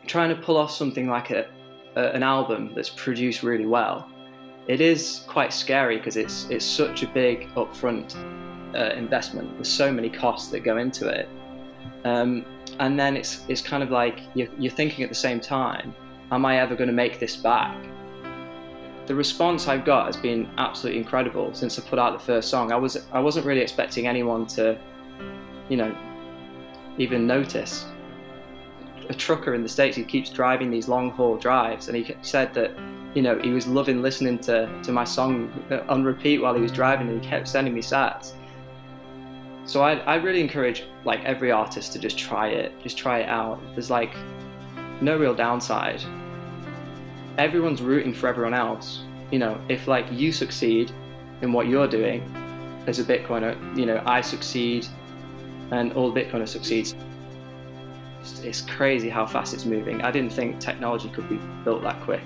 trying to pull off something like an album that's produced really well, it is quite scary because it's such a big upfront investment. There's so many costs that go into it, and then it's kind of like you're thinking at the same time, am I ever going to make this back? The response I've got has been absolutely incredible since I put out the first song. I wasn't really expecting anyone to, even notice. A trucker in the States, he keeps driving these long haul drives, and he said that, he was loving listening to my song on repeat while he was driving, and he kept sending me sats. So I really encourage every artist to just try it out. There's no real downside. Everyone's rooting for everyone else. If you succeed in what you're doing as a Bitcoiner, I succeed and all the Bitcoiners succeed. It's crazy how fast it's moving. I didn't think technology could be built that quick.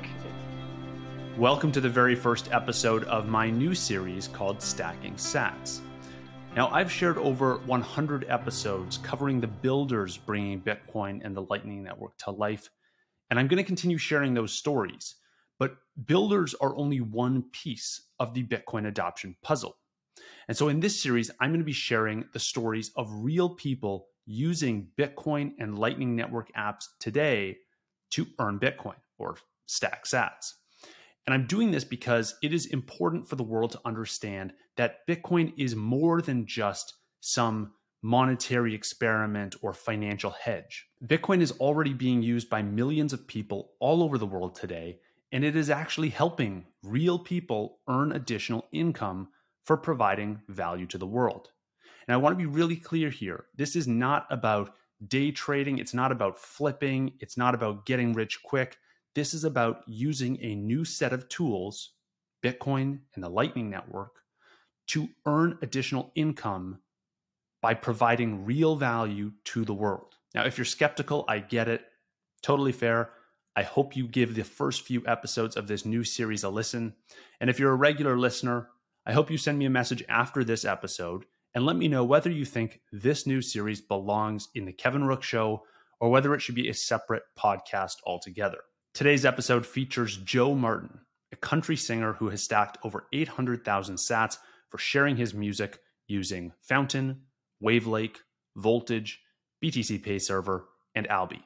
Welcome to the very first episode of my new series called Stacking Sats. Now, I've shared over 100 episodes covering the builders bringing Bitcoin and the Lightning Network to life, and I'm going to continue sharing those stories. But builders are only one piece of the Bitcoin adoption puzzle. And so in this series, I'm going to be sharing the stories of real people using Bitcoin and Lightning Network apps today to earn Bitcoin or stack sats. And I'm doing this because it is important for the world to understand that Bitcoin is more than just some monetary experiment or financial hedge. Bitcoin is already being used by millions of people all over the world today, and it is actually helping real people earn additional income for providing value to the world. And I want to be really clear here. This is not about day trading. It's not about flipping. It's not about getting rich quick. This is about using a new set of tools, Bitcoin and the Lightning Network, to earn additional income by providing real value to the world. Now, if you're skeptical, I get it. Totally fair. I hope you give the first few episodes of this new series a listen. And if you're a regular listener, I hope you send me a message after this episode and let me know whether you think this new series belongs in the Kevin Rook Show or whether it should be a separate podcast altogether. Today's episode features Joe Martin, a country singer who has stacked over 800,000 sats for sharing his music using Fountain, Wavelake, Voltage, BTC Pay Server, and Alby.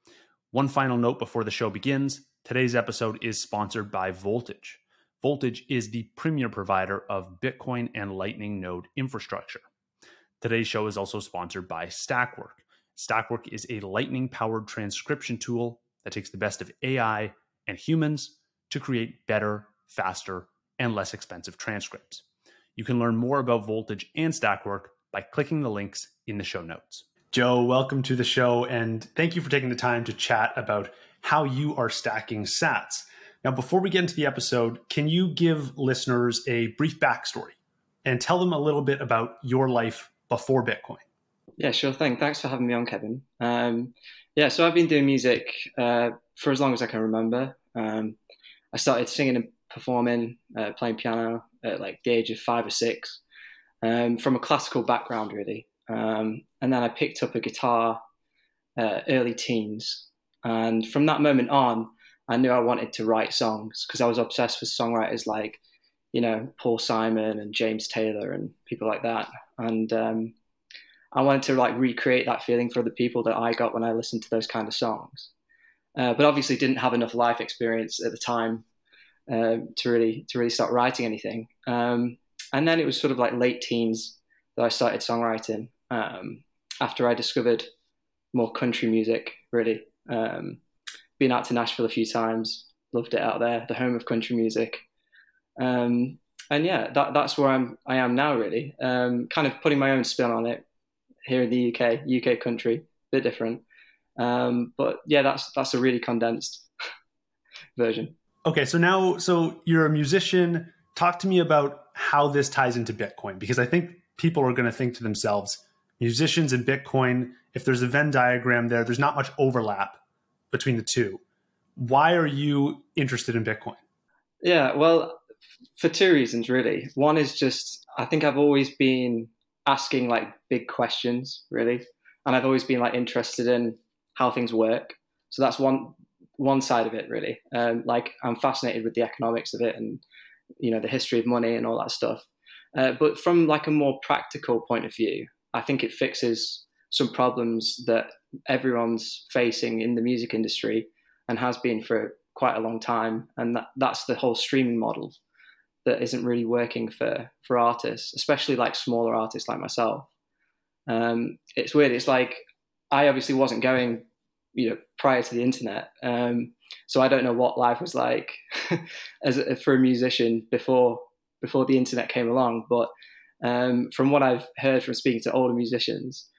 One final note before the show begins, today's episode is sponsored by Voltage. Voltage is the premier provider of Bitcoin and Lightning node infrastructure. Today's show is also sponsored by Stackwork. Stackwork is a Lightning-powered transcription tool that takes the best of AI and humans to create better, faster, and less expensive transcripts. You can learn more about Voltage and Stackwork by clicking the links in the show notes. Joe, welcome to the show, and thank you for taking the time to chat about how you are stacking sats. Now, before we get into the episode, can you give listeners a brief backstory and tell them a little bit about your life before Bitcoin? Yeah, sure thing. Thanks for having me on, Kevin. So I've been doing music for as long as I can remember. I started singing and performing, playing piano at the age of 5 or 6, from a classical background, really. And then I picked up a guitar early teens. And from that moment on, I knew I wanted to write songs because I was obsessed with songwriters like, Paul Simon and James Taylor and people like that. And I wanted to recreate that feeling for other people that I got when I listened to those kind of songs. But obviously didn't have enough life experience at the time to really start writing anything. And then it was sort of late teens that I started songwriting after I discovered more country music, really. Been out to Nashville a few times, loved it out there, the home of country music. And yeah, that's where I am now, really. Kind of putting my own spin on it here in the UK country, a bit different. But yeah, that's a really condensed version. Okay, so you're a musician. Talk to me about how this ties into Bitcoin, because I think people are going to think to themselves, musicians and Bitcoin, if there's a Venn diagram there, there's not much overlap between the two. Why are you interested in Bitcoin? Yeah, well, for two reasons, really. One is just, I think I've always been asking big questions, really. And I've always been interested in how things work. So that's one side of it, really. Like, I'm fascinated with the economics of it, and the history of money and all that stuff. But from like a more practical point of view, I think it fixes some problems that everyone's facing in the music industry and has been for quite a long time. And that's the whole streaming model that isn't really working for artists, especially like smaller artists like myself. It's weird. It's like, I obviously wasn't going, prior to the internet. So I don't know what life was like for a musician before the internet came along. But from what I've heard from speaking to older musicians,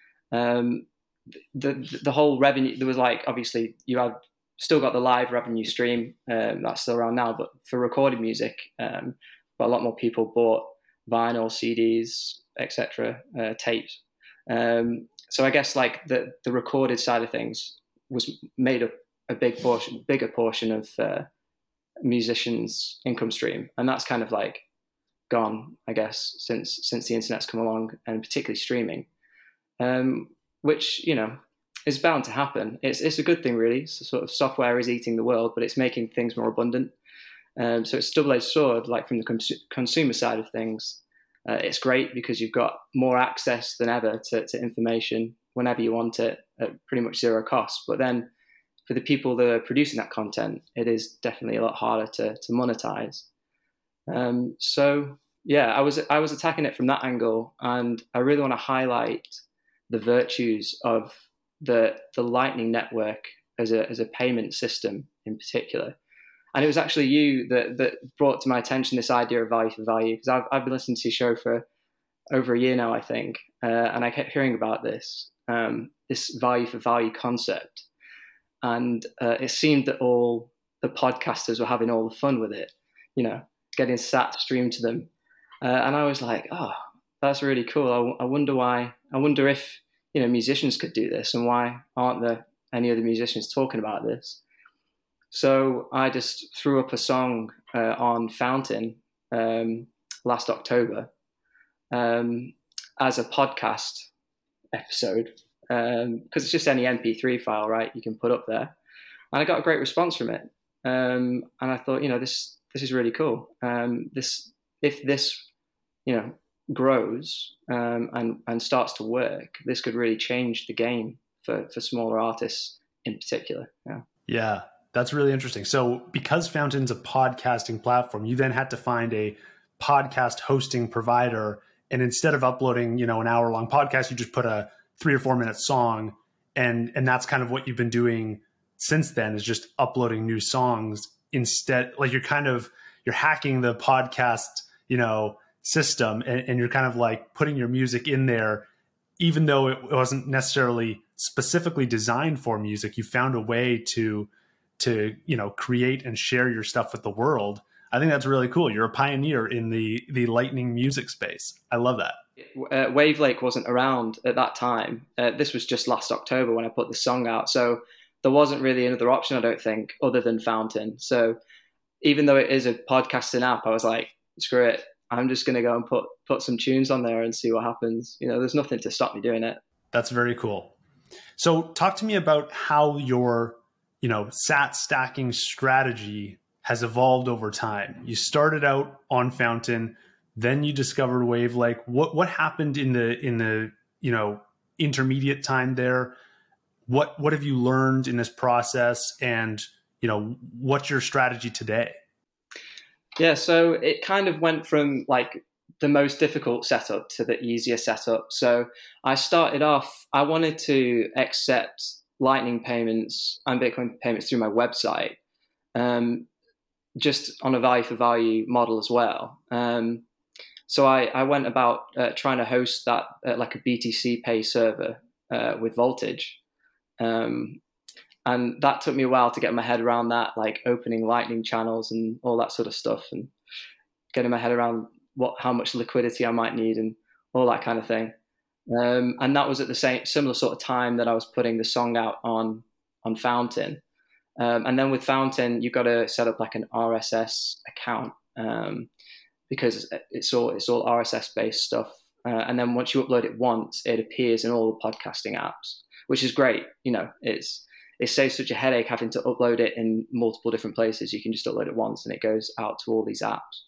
the whole revenue, there was like, obviously you have still got the live revenue stream, that's still around now, but for recorded music, but a lot more people bought vinyl, CDs, etc., tapes. So I guess like the recorded side of things was made up a bigger portion of musicians' income stream, and that's kind of like gone, I guess, since the internet's come along, and particularly streaming, which is bound to happen. It's a good thing, really. So sort of software is eating the world, but it's making things more abundant. So it's a double-edged sword. Like, from the consumer side of things, it's great because you've got more access than ever to information whenever you want it at pretty much zero cost. But then for the people that are producing that content, it is definitely a lot harder to monetize. So yeah, I was attacking it from that angle, and I really want to highlight the virtues of the Lightning Network as a payment system in particular. And it was actually you that brought to my attention this idea of value for value, because I've been listening to your show for over a year now, I think, and I kept hearing about this value for value concept, and it seemed that all the podcasters were having all the fun with it, getting sats streamed to them, and I was like, oh, that's really cool. I wonder why. I wonder if musicians could do this, and why aren't there any other musicians talking about this? So I just threw up a song on Fountain last October as a podcast episode, because it's just any MP3 file, right? You can put up there, and I got a great response from it. And I thought, this is really cool. If this grows and starts to work, this could really change the game for smaller artists in particular. Yeah, that's really interesting. So because Fountain's a podcasting platform, you then had to find a podcast hosting provider, and instead of uploading an hour-long podcast, you just put a 3 or 4 minute song, and that's kind of what you've been doing since then, is just uploading new songs instead. Like, you're hacking the podcast system, and you're kind of like putting your music in there, even though it wasn't necessarily specifically designed for music. You found a way to create and share your stuff with the world. I think that's really cool. You're a pioneer in the Lightning music space. I love that. Wavelake wasn't around at that time. This was just last October when I put the song out. So there wasn't really another option, I don't think, other than Fountain. So even though it is a podcasting app, I was like, screw it. I'm just going to go and put some tunes on there and see what happens. There's nothing to stop me doing it. That's very cool. So talk to me about how your, sat stacking strategy has evolved over time. You started out on Fountain, then you discovered Wavelake. What happened in the intermediate time there? What have you learned in this process, and what's your strategy today? Yeah, so it kind of went from like the most difficult setup to the easier setup. So I started off, I wanted to accept Lightning payments and Bitcoin payments through my website, just on a value for value model as well. So I went about trying to host that at like a BTC Pay server with Voltage. And that took me a while to get my head around that, like opening Lightning channels and all that sort of stuff, and getting my head around how much liquidity I might need and all that kind of thing. And that was at the similar sort of time that I was putting the song out on Fountain. And then with Fountain, you've got to set up like an RSS account, because it's all RSS based stuff. And then once you upload it once, it appears in all the podcasting apps, which is great. it saves such a headache having to upload it in multiple different places. You can just upload it once and it goes out to all these apps.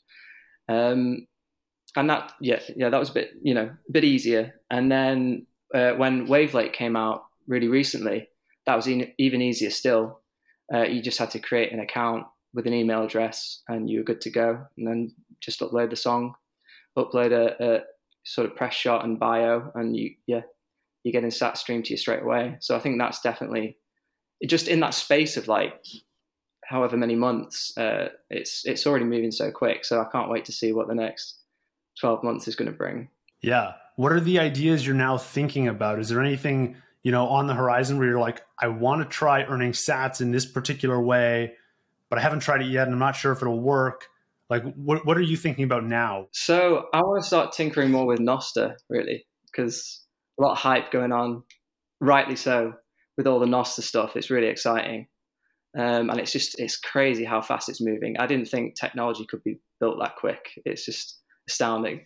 And that, that was a bit, a bit easier. And then when Wavelake came out really recently, that was even easier still. You just had to create an account with an email address and you were good to go. And then just upload the song, upload a sort of press shot and bio, and you're getting sat streamed to you straight away. So I think that's definitely just in that space of like however many months, it's already moving so quick. So I can't wait to see what the next 12 months is going to bring. Yeah. What are the ideas you're now thinking about? Is there anything, on the horizon where you're like, I want to try earning sats in this particular way, but I haven't tried it yet and I'm not sure if it'll work? Like, what are you thinking about now? So I want to start tinkering more with Nostr, really, because a lot of hype going on, rightly so, with all the Nostr stuff. It's really exciting. And it's crazy how fast it's moving. I didn't think technology could be built that quick. It's just astounding.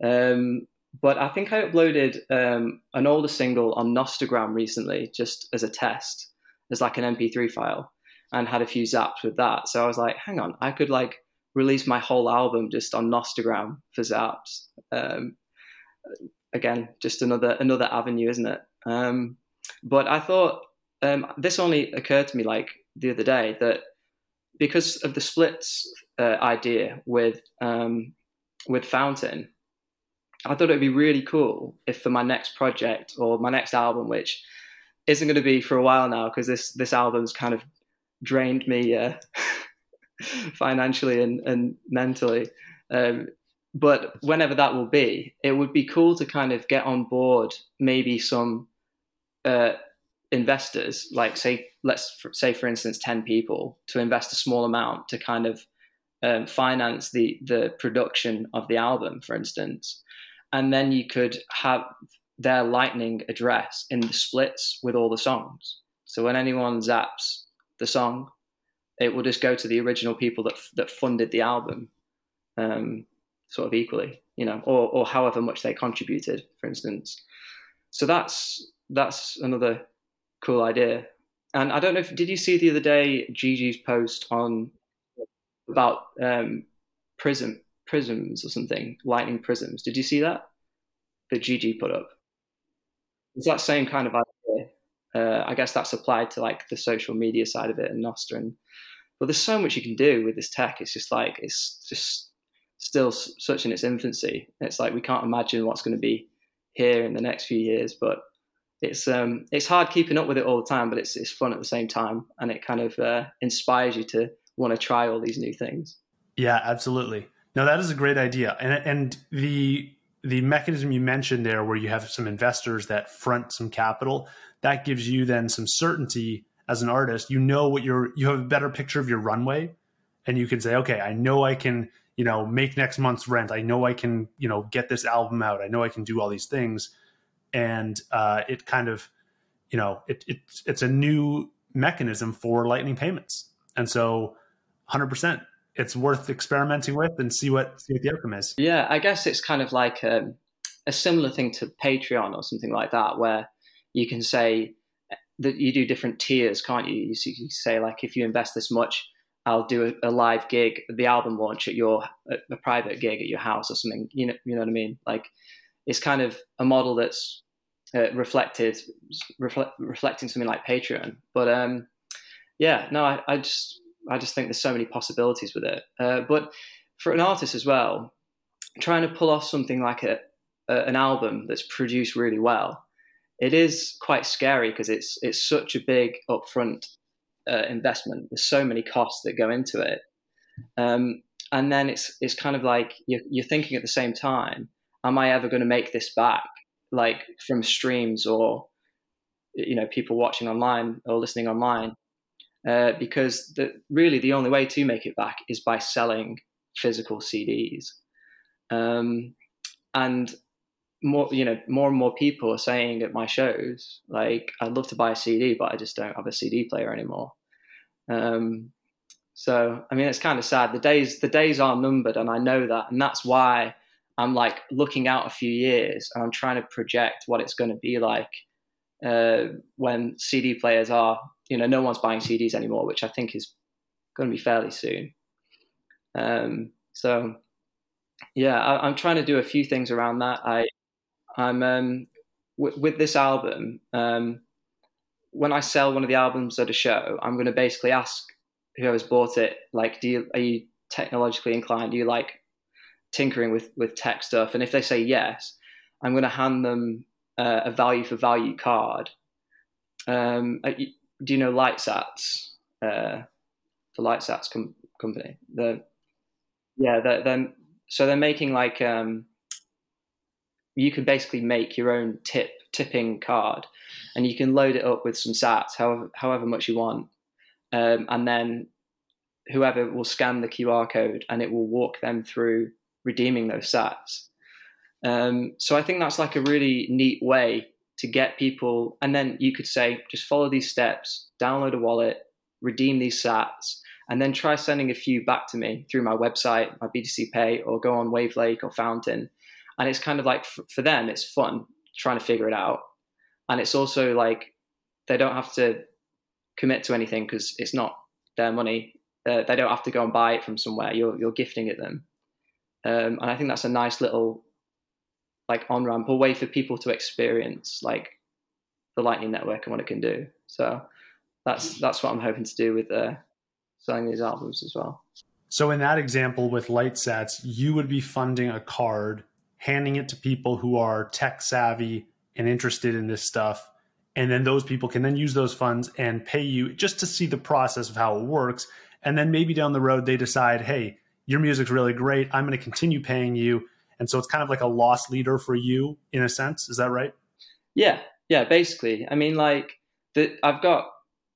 But I think I uploaded an older single on Nostagram recently, just as a test, as like an MP3 file, and had a few zaps with that. So I was like, hang on, I could like release my whole album just on Nostagram for zaps. Again, just another avenue, isn't it? But I thought this only occurred to me like the other day, that because of the splits idea with Fountain, I thought it'd be really cool if for my next project or my next album, which isn't going to be for a while now because this album's kind of drained me financially and mentally. But whenever that will be, it would be cool to kind of get on board maybe some investors, like let's say for instance 10 people, to invest a small amount to kind of finance the production of the album, for instance. And then you could have their Lightning address in the splits with all the songs. So when anyone zaps the song, it will just go to the original people that funded the album, sort of equally, or however much they contributed, for instance. So that's another cool idea. And I don't know did you see the other day Gigi's post about prisms or something, Lightning prisms? Did you see that Gigi put up? It's that same kind of idea. I guess that's applied to like the social media side of it and Nostr. But there's so much you can do with this tech. It's just like, it's just still such in its infancy. It's like we can't imagine what's going to be here in the next few years. But it's hard keeping up with it all the time, but it's fun at the same time, and it kind of inspires you to want to try all these new things. Yeah, absolutely. No, that is a great idea, and the mechanism you mentioned there, where you have some investors that front some capital, that gives you then some certainty as an artist. You have a better picture of your runway, and you can say, okay, I know I can, make next month's rent. I know I can, get this album out. I know I can do all these things. And it kind of, it's a new mechanism for Lightning payments. And so 100%, it's worth experimenting with and see what the outcome is. Yeah, I guess it's kind of like a similar thing to Patreon or something like that, where you can say that you do different tiers, can't you? You say like, if you invest this much, I'll do a live gig, the album launch at a private gig at your house or something. You know what I mean? Like, it's kind of a model that's reflecting something like Patreon. But I just think there's so many possibilities with it. But for an artist as well, trying to pull off something like an album that's produced really well, it is quite scary because it's such a big upfront investment. There's so many costs that go into it, and then it's kind of like you're thinking at the same time, am I ever going to make this back, like from streams or people watching online or listening online? Because really the only way to make it back is by selling physical CDs, and more and more people are saying at my shows, like, I'd love to buy a CD, but I just don't have a CD player anymore. So I mean, it's kind of sad. The days are numbered, and I know that, and that's why I'm like looking out a few years and I'm trying to project what it's going to be like when CD players are no one's buying CDs anymore, which I think is going to be fairly soon. So yeah, I'm trying to do a few things around that. I'm with this album. When I sell one of the albums at a show, I'm going to basically ask whoever's bought it, like, are you technologically inclined? Do you like tinkering with tech stuff? And if they say yes, I'm going to hand them a value for value card. Do you know Lightsats? The Lightsats company. So they're making like you can basically make your own tipping card, and you can load it up with some sats, however much you want, and then whoever will scan the QR code, and it will walk them through redeeming those sats. So I think that's like a really neat way to get people. And then you could say, just follow these steps, download a wallet, redeem these sats, and then try sending a few back to me through my website, my BTC Pay, or go on Wavelake or Fountain. And it's kind of like, for them, it's fun trying to figure it out. And it's also like, they don't have to commit to anything because it's not their money. They don't have to go and buy it from somewhere. You're gifting it them. And I think that's a nice little like on-ramp or way for people to experience like the Lightning Network and what it can do. So that's what I'm hoping to do with selling these albums as well. So in that example with Lightsats, you would be funding a card, handing it to people who are tech savvy and interested in this stuff. And then those people can then use those funds and pay you just to see the process of how it works. And then maybe down the road, they decide, hey, your music's really great. I'm going to continue paying you. And so it's kind of like a loss leader for you in a sense. Is that right? Yeah, basically. I mean, like I've got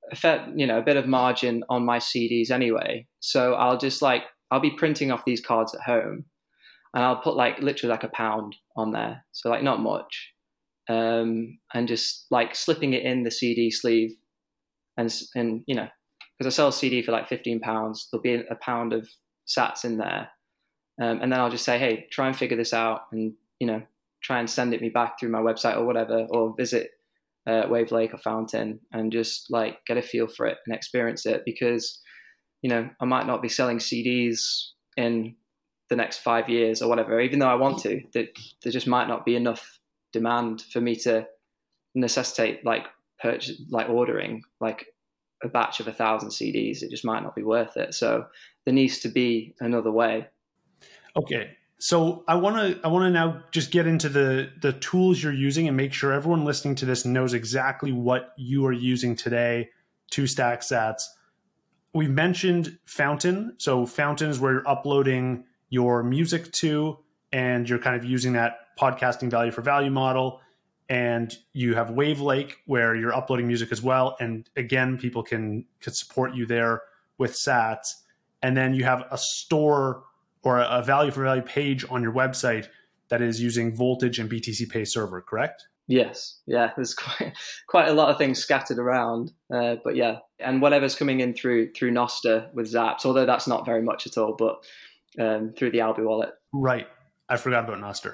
a bit of margin on my CDs anyway. So I'll be printing off these cards at home, and I'll put like literally like £1 on there. So like not much. And just like slipping it in the CD sleeve, and because I sell a CD for like £15, there'll be £1 of sats in there. And then I'll just say, hey, try and figure this out, and try and send it me back through my website or whatever, or visit Wavelake or Fountain, and just like get a feel for it and experience it, because I might not be selling CDs in the next 5 years or whatever, even though I want to. There just might not be enough demand for me to necessitate like ordering like a batch of 1,000 CDs. It just might not be worth it. So there needs to be another way. Okay. So I want to now just get into the tools you're using and make sure everyone listening to this knows exactly what you are using today to stack sats. We've mentioned Fountain. So Fountain is where you're uploading your music to, and you're kind of using that podcasting value for value model. And you have Wavelake where you're uploading music as well. And again, people can support you there with sats. And then you have a store or a value for value page on your website that is using Voltage and BTC Pay Server, correct? Yes. Yeah. There's quite a lot of things scattered around, but yeah. And whatever's coming in through Nostr with Zaps, although that's not very much at all, but through the Alby wallet. Right. I forgot about Nostr.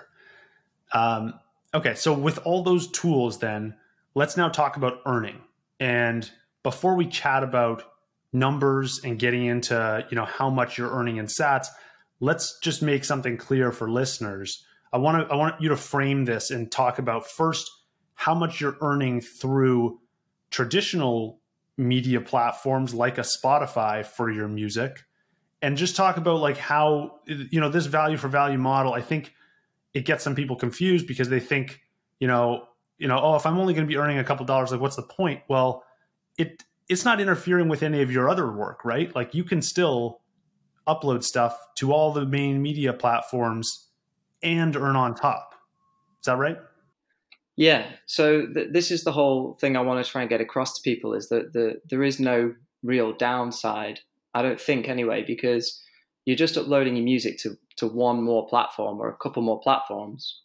Okay. So with all those tools, then let's now talk about earning. And before we chat about numbers and getting into, how much you're earning in sats, let's just make something clear for listeners. I want you to frame this and talk about first how much you're earning through traditional media platforms like a Spotify for your music, and just talk about like how, this value for value model. I think it gets some people confused because they think, oh, if I'm only going to be earning a couple dollars, like what's the point? Well, it's not interfering with any of your other work, right? Like you can still upload stuff to all the main media platforms and earn on top. Is that right? Yeah. So this is the whole thing I want to try and get across to people, is that there is no real downside, I don't think anyway, because you're just uploading your music to one more platform or a couple more platforms.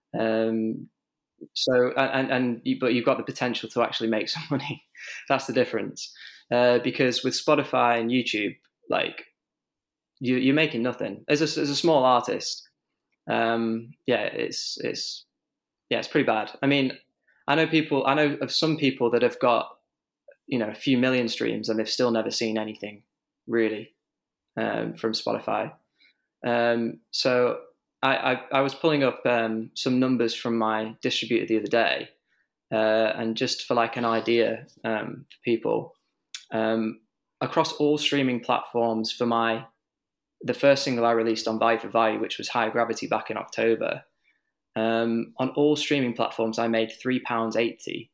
So but you've got the potential to actually make some money. That's the difference. Because with Spotify and YouTube, like you're making nothing as a small artist. It's pretty bad. I mean, I know of some people that have got a few million streams, and they've still never seen anything really from Spotify. So I was pulling up some numbers from my distributor the other day, and just for like an idea for people, across all streaming platforms for the first single I released on Value for Value, which was Higher Gravity back in October, on all streaming platforms I made £3.80.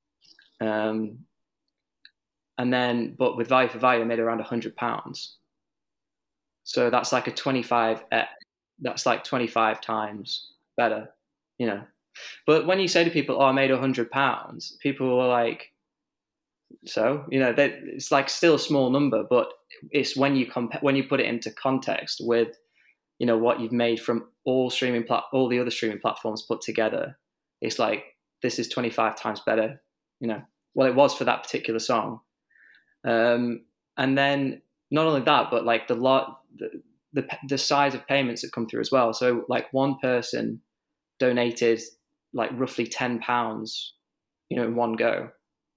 And then, but with Value for Value, I made around £100. So that's like that's like 25 times better, you know. But when you say to people, "Oh, I made £100," people are like, "So, it's like still a small number, but it's when you put it into context with, what you've made from all the other streaming platforms put together. It's like this is 25 times better, Well, it was for that particular song, and then not only that, but like the size of payments that come through as well. So like one person donated like roughly £10, in one go.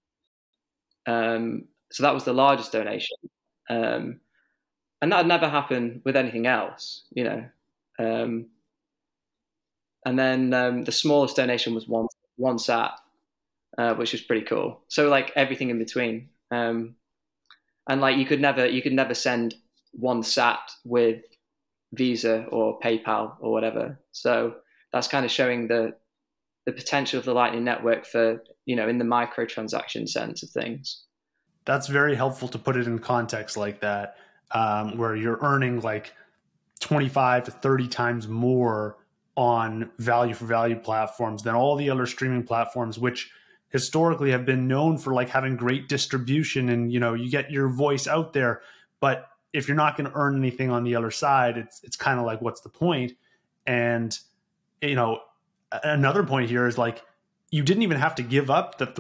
So that was the largest donation. And that had never happened with anything else, And then the smallest donation was one sat, which was pretty cool. So like everything in between. And like you could never send one sat with Visa or PayPal or whatever. So that's kind of showing the potential of the Lightning Network for, in the microtransaction sense of things. That's very helpful to put it in context like that, where you're earning like 25 to 30 times more on value for value platforms than all the other streaming platforms, which historically have been known for like having great distribution and, you get your voice out there. But if you're not going to earn anything on the other side, it's kind of like, what's the point? And, another point here is like, you didn't even have to give up the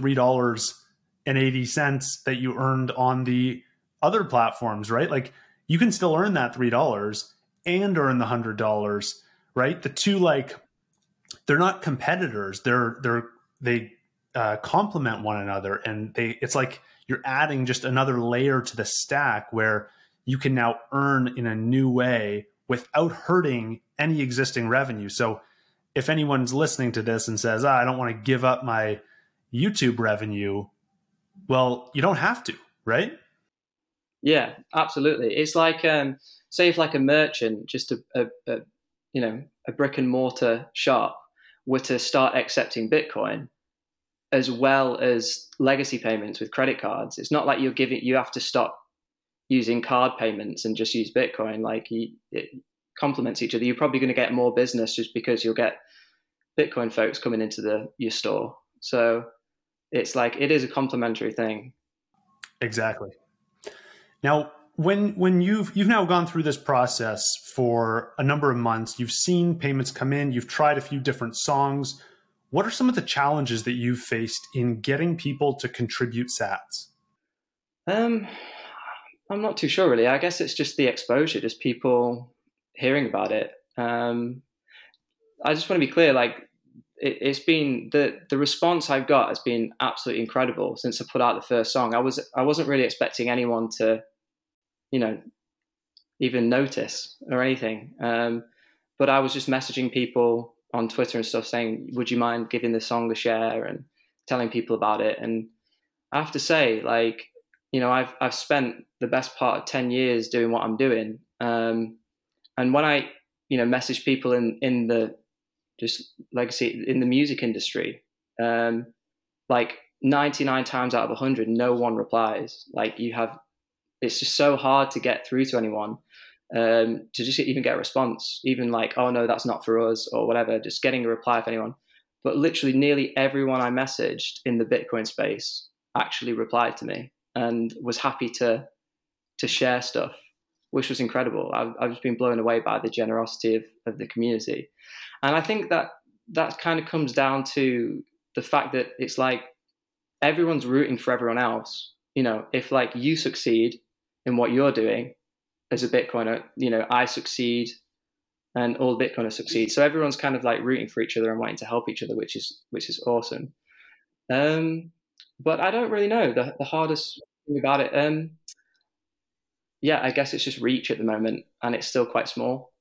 $3.80 that you earned on the other platforms, right? Like you can still earn that $3 and earn the $100, right? The two, like, they're not competitors. They complement one another, and it's like you're adding just another layer to the stack where you can now earn in a new way without hurting any existing revenue. So if anyone's listening to this and says, I don't want to give up my YouTube revenue, well, you don't have to, right? Yeah, absolutely. It's like, say if like a merchant, just a brick and mortar shop were to start accepting Bitcoin as well as legacy payments with credit cards. It's not like you have to stop using card payments and just use Bitcoin. Like it complements each other. You're probably going to get more business just because you'll get Bitcoin folks coming into your store. So it's like, it is a complementary thing. Exactly. Now, when you've now gone through this process for a number of months, you've seen payments come in, you've tried a few different songs. What are some of the challenges that you've faced in getting people to contribute sats? I'm not too sure really. I guess it's just the exposure, just people hearing about it. I just want to be clear, like it's been the response I've got has been absolutely incredible since I put out the first song. I wasn't really expecting anyone to, even notice or anything. But I was just messaging people on Twitter and stuff saying, would you mind giving the song a share, and telling people about it. And I have to say, like, I've spent the best part of 10 years doing what I'm doing. And when I, message people in the just legacy in the music industry, like 99 times out of 100, no one replies. Like it's just so hard to get through to anyone, to just even get a response, even like, oh no, that's not for us or whatever, just getting a reply of anyone. But literally nearly everyone I messaged in the Bitcoin space actually replied to me and was happy to share stuff, which was incredible. I've just been blown away by the generosity of the community. And I think that kind of comes down to the fact that it's like everyone's rooting for everyone else. If like you succeed in what you're doing as a Bitcoiner, I succeed and all Bitcoiners succeed. So everyone's kind of like rooting for each other and wanting to help each other, which is awesome. but I don't really know the hardest thing about it. Yeah, I guess it's just reach at the moment, and it's still quite small.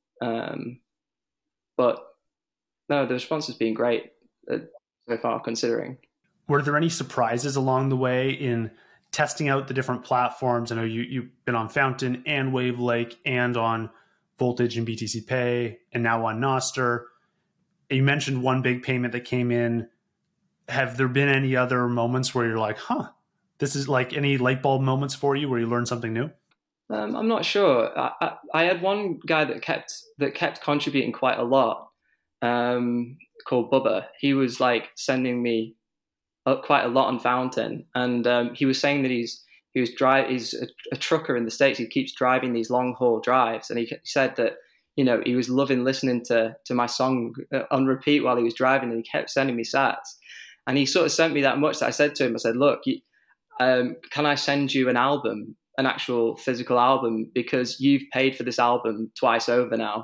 But no, the response has been great so far, considering. Were there any surprises along the way in testing out the different platforms? I know you've been on Fountain and Wavelake and on Voltage and BTC Pay and now on Nostr. You mentioned one big payment that came in. Have there been any other moments where you're like, this is like any light bulb moments for you where you learned something new? I'm not sure. I had one guy that kept contributing quite a lot, called Bubba. He was like sending me quite a lot on Fountain, and he was saying that he's a trucker in the States. He keeps driving these long haul drives, and he said that he was loving listening to my song on repeat while he was driving, and he kept sending me sats. And he sort of sent me that much that I said to him, I said, look, can I send you an album, an actual physical album, because you've paid for this album twice over now,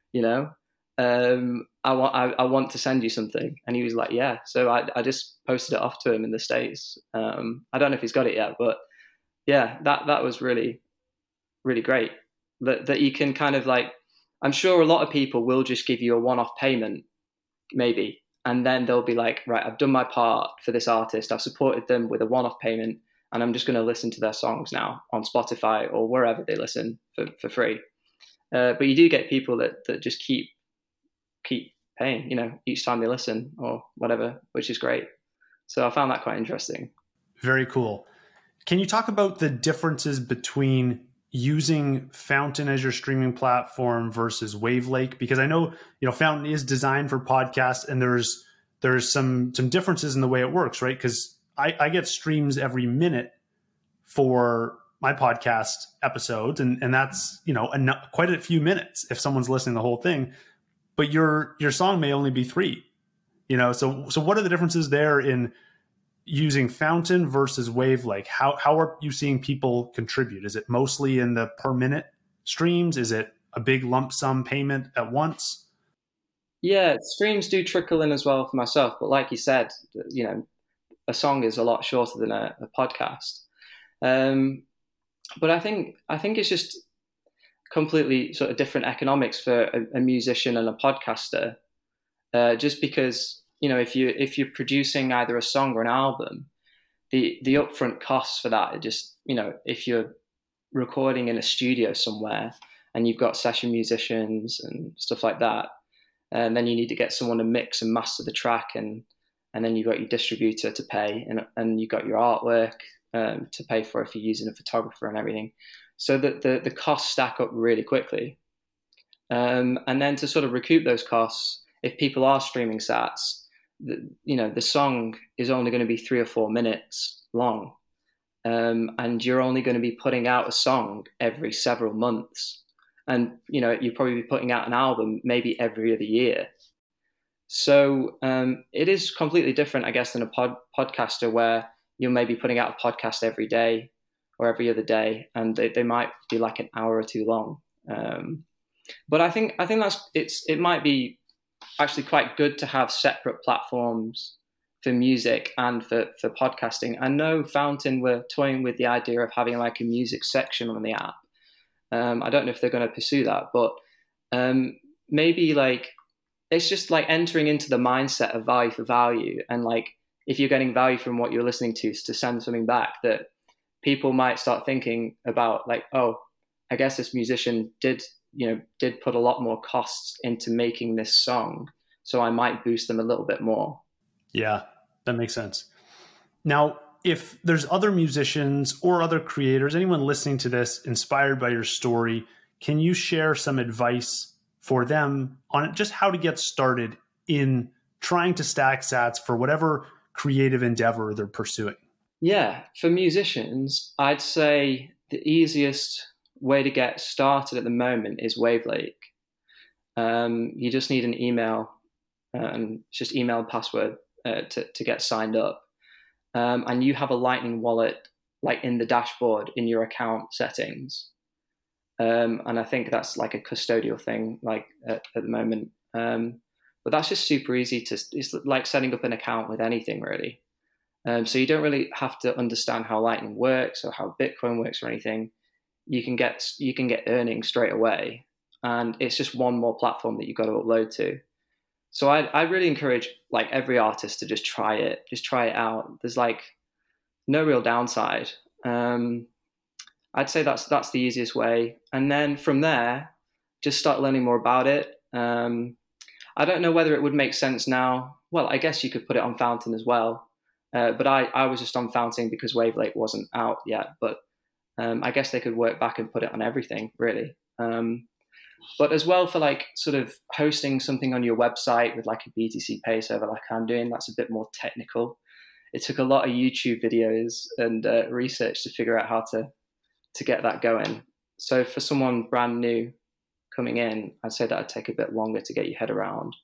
I want to send you something. And he was like, yeah. So I just posted it off to him in the States. I don't know if he's got it yet, but yeah, that was really, really great that you can kind of like, I'm sure a lot of people will just give you a one-off payment maybe, and then they'll be like, right, I've done my part for this artist. I've supported them with a one-off payment, and I'm just going to listen to their songs now on Spotify or wherever they listen for free. But you do get people that just keep paying, each time they listen or whatever, which is great. So I found that quite interesting. Very cool. Can you talk about the differences between using Fountain as your streaming platform versus Wavelake? Because I know, Fountain is designed for podcasts, and there's some differences in the way it works, right? Because I get streams every minute for my podcast episodes, and that's, quite a few minutes if someone's listening to the whole thing. But your song may only be 3, So what are the differences there in using Fountain versus Wavelake? How are you seeing people contribute? Is it mostly in the per minute streams? Is it a big lump sum payment at once? Yeah, streams do trickle in as well for myself. But like you said, a song is a lot shorter than a podcast. But I think it's just completely sort of different economics for a musician and a podcaster. Just because, if you're producing either a song or an album, the upfront costs for that are just, if you're recording in a studio somewhere and you've got session musicians and stuff like that, and then you need to get someone to mix and master the track, and then you've got your distributor to pay, and you've got your artwork to pay for if you're using a photographer and everything. So that the costs stack up really quickly. And then to sort of recoup those costs, if people are streaming sats, the song is only going to be 3 or 4 minutes long. And you're only going to be putting out a song every several months. And, you'll probably be putting out an album maybe every other year. So it is completely different, I guess, than a podcaster where you're maybe putting out a podcast every day or every other day, and they might be like an hour or two long. But I think it might be actually quite good to have separate platforms for music and for podcasting. I know Fountain were toying with the idea of having like a music section on the app. I don't know if they're going to pursue that, but maybe like it's just like entering into the mindset of value for value, and like if you're getting value from what you're listening to send something back, that people might start thinking about like, oh, I guess this musician did put a lot more costs into making this song, so I might boost them a little bit more. Yeah, that makes sense. Now, if there's other musicians or other creators, anyone listening to this inspired by your story, can you share some advice for them on just how to get started in trying to stack sats for whatever creative endeavor they're pursuing? Yeah, for musicians, I'd say the easiest way to get started at the moment is Wavelake. You just need an email, and it's just email and password to get signed up. And you have a Lightning wallet like in the dashboard in your account settings. And I think that's like a custodial thing like at the moment. But that's just super easy it's like setting up an account with anything really. So you don't really have to understand how Lightning works or how Bitcoin works or anything. You can get earnings straight away, and it's just one more platform that you've got to upload to. So I really encourage like every artist to just try it out. There's like no real downside. I'd say that's the easiest way, and then from there, just start learning more about it. I don't know whether it would make sense now. Well, I guess you could put it on Fountain as well, but I was just on Fountain because Wavelake wasn't out yet. But I guess they could work back and put it on everything, really. But as well for like sort of hosting something on your website with like a BTC Pay server like I'm doing, that's a bit more technical. It took a lot of YouTube videos and research to figure out how to get that going. So for someone brand new coming in, I'd say that would take a bit longer to get your head around.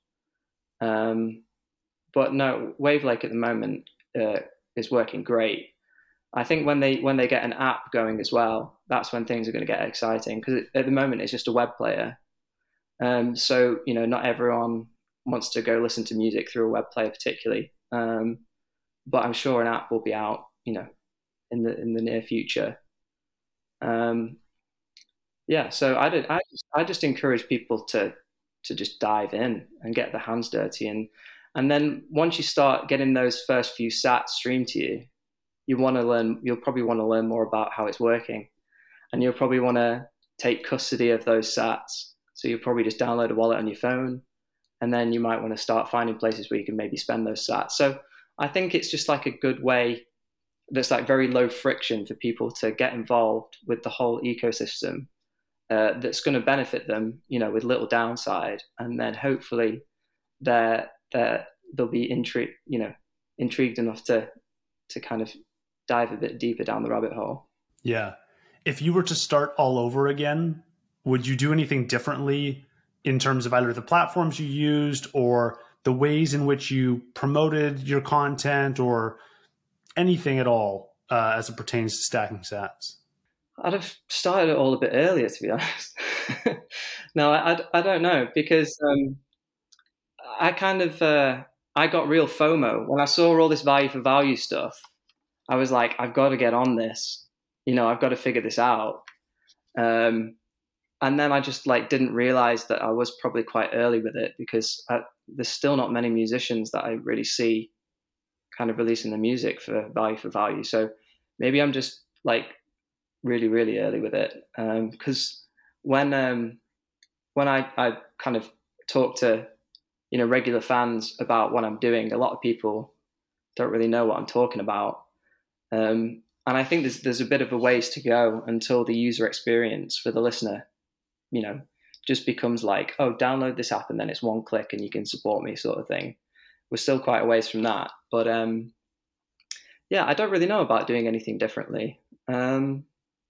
But no, Wavelake at the moment is working great. I think when they get an app going as well, that's when things are going to get exciting, because at the moment it's just a web player. So not everyone wants to go listen to music through a web player particularly. But I'm sure an app will be out, in the near future. So I just encourage people to just dive in and get their hands dirty, and then once you start getting those first few sats streamed to you, you'll probably want to learn more about how it's working, and you'll probably want to take custody of those sats. So you'll probably just download a wallet on your phone, and then you might want to start finding places where you can maybe spend those sats. So I think it's just like a good way that's like very low friction for people to get involved with the whole ecosystem, that's going to benefit them, with little downside, and then hopefully they'll be intrigued enough to kind of dive a bit deeper down the rabbit hole. Yeah. If you were to start all over again, would you do anything differently in terms of either the platforms you used or the ways in which you promoted your content, or anything at all as it pertains to stacking sats? I'd have started it all a bit earlier, to be honest. No, I don't know, because I kind of I got real FOMO when I saw all this value for value stuff. I was like, I've got to get on this. I've got to figure this out. And then I just didn't realize that I was probably quite early with it, because there's still not many musicians that I really see kind of releasing the music for value. So maybe I'm just really, really early with it. Because when I kind of talk to, regular fans about what I'm doing, a lot of people don't really know what I'm talking about. And I think there's a bit of a ways to go until the user experience for the listener, just becomes like, oh, download this app and then it's one click and you can support me, sort of thing. We're still quite a ways from that. But I don't really know about doing anything differently. No,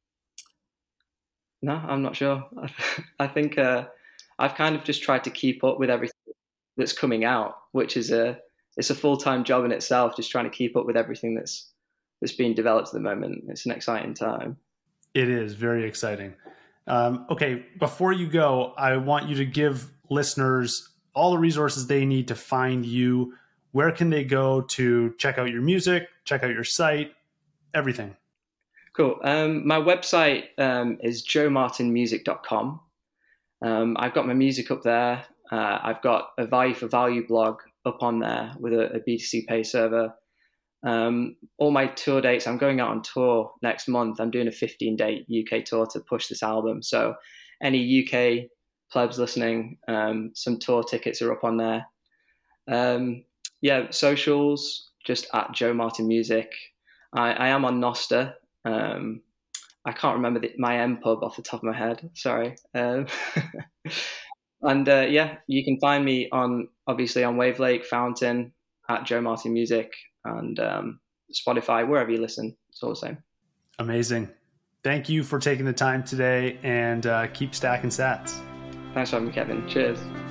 I'm not sure. I think I've kind of just tried to keep up with everything that's coming out, which is it's a full-time job in itself, just trying to keep up with everything that's being developed at the moment. It's an exciting time. It is very exciting. Okay, before you go, I want you to give listeners all the resources they need to find you. Where can they go to check out your music, check out your site, everything? Cool. My website is joemartinmusic.com. I've got my music up there. I've got a Value for Value blog up on there with a BTC Pay server. All my tour dates, I'm going out on tour next month. I'm doing a 15-day UK tour to push this album. So any UK plebs listening, some tour tickets are up on there. Socials, just at Joe Martin Music. I am on Nostr. I can't remember my MPub off the top of my head. Sorry. And you can find me obviously on Wavelake, Fountain, at Joe Martin Music, and Spotify, wherever you listen. It's all the same. Amazing. Thank you for taking the time today, and keep stacking sats. Thanks for having me, Kevin. Cheers.